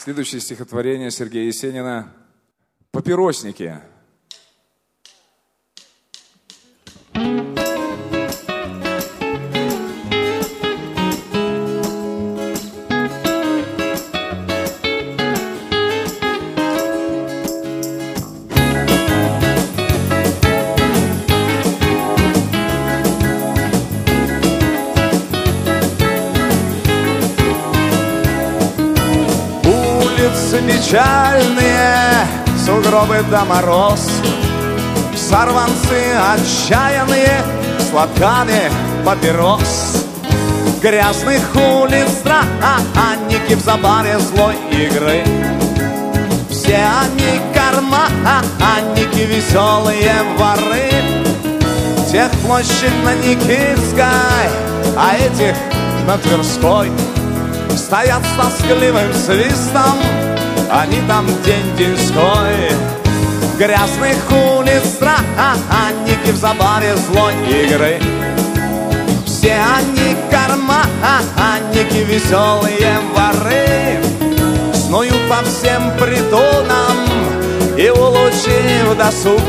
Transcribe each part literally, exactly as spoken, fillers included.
Следующее стихотворение Сергея Есенина «Папиросники». Печальные сугробы до мороз, сорванцы отчаянные с лотками папирос, грязных улиц странники в забаве злой игры. Все они карманники, веселые воры. Тех площадь на Никитской, а этих на Тверской. Стоят с тоскливым свистом, они там день-деньской. Грязных улиц странники в забаве злой игры. Все они карманники, веселые воры. Снуют по всем притонам и, улучив досуг,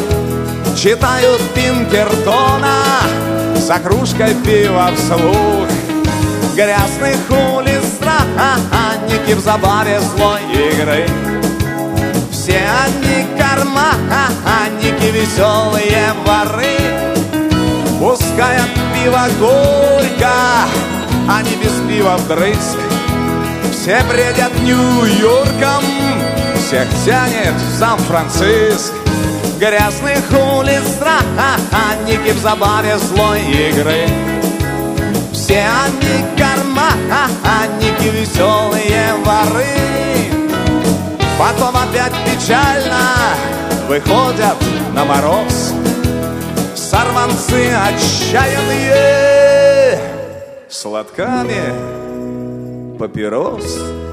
читают Пинкертона за кружкой пива вслух. Грязных улиц странники в забаве злой игры. Все они карманники, веселые воры. Пускай от пива горько, они без пива вдрызг. Все бредят Нью-Йорком, всех тянет в Сан-Франциск. Грязных улиц странники в забаве злой игры. Все они карманники, веселые воры. Потом опять печально выходят на мороз сорванцы отчаянные с лотками папирос.